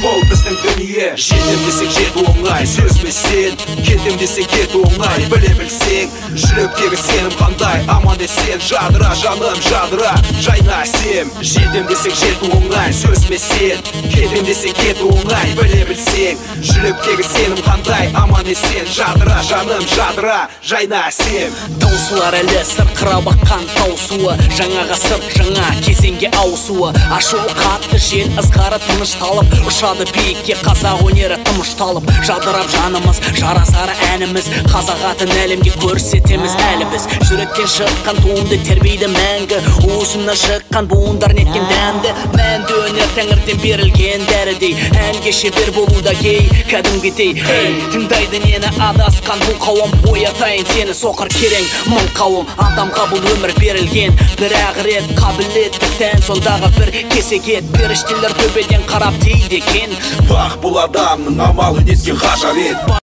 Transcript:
бұл біздің дүние. Жетем десек жету оңай, сөзбе сен. Кетем десек кету оңай, біле білсең. Жүректегі сенім қандай, аман есен. Жадыра жаным, жадыра, жайна сен. Жетем десек жету оңай, сөзбе сен. Кетем десек кету оңай, біле білсең. Жүректегі сенім қандай, аман есен. Жадыра жаным, жадыра, жайна сен. Таусылар әлі сырқыра баққан таусуы, жаңа ғасыр жаңа кезеңге ауысуы. Ашуы қатты жел ызғары тынышталып, ұшады биікке қазақ өнері тынышталып. Жадырап жанымыз, жарасары әніміз, қазақ атын әлемге көрсетеміз әлі біз. Жүректен шыққан туынды тербейді мәңгі, уысымнан шыққан буындар неткен дәмді. Мәнді өнер тәңірден берілген дәрідей, әнге шебер болуда кей кәдімгідей. Тыңдайды нені адасқан бұл қауым, оятайын сені соқыр керең мың қауым. Адамға бұл өмір берілген бір-ақ рет, қабілетті тән сондағы бір кесекет. Періштелер төбеден қарап дейді екен, бақ бұл адамның амалы неткен ғажап ет.